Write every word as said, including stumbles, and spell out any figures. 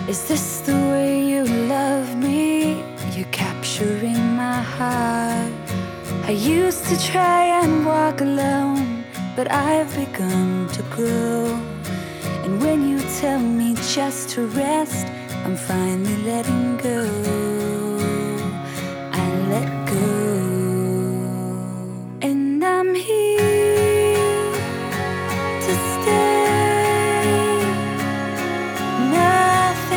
Is this the way you love me? You're capturing my heart. I used to try and walk alone, but I've begun to grow. And when you tell me just to rest, I'm finally letting go. I let go. And I'm here